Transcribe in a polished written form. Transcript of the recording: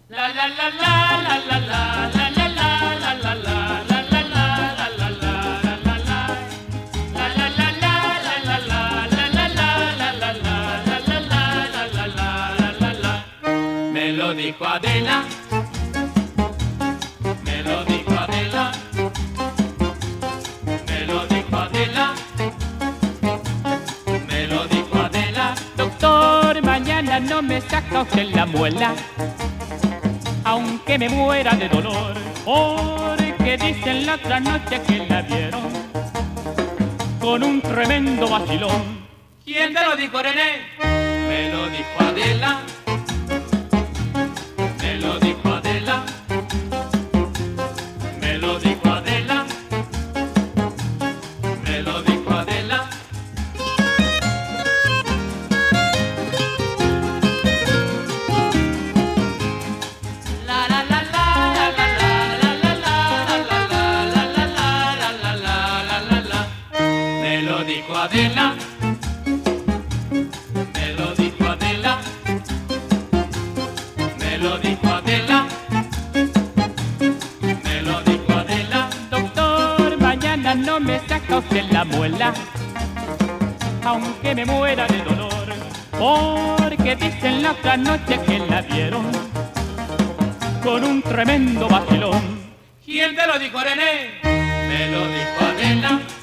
La la la la la la la la la la la la la la la la la la la. La la la la la la la la la la la la la la la la la. Me lo dijo Adela, me lo dijo Adela, me lo dijo Adela, me lo dijo Adela. Doctor, mañana no me saca usted la muela, aunque me muera de dolor, porque dicen la otra noche que la vieron con un tremendo vacilón. ¿Quién te lo dijo, René? Me lo dijo Adela, me lo dijo Adela, me lo dijo Adela, me lo dijo Adela. La la la la la la la la la la la la la la la. Me lo dijo Adela, me lo dijo Adela, me lo dijo Adela, me lo dijo Adela. Doctor, mañana no me saca usted la muela, aunque me muera de dolor, porque dicen la otra noche que la vieron con un tremendo vacilón. ¿Quién te lo dijo, René? Me lo dijo Adela,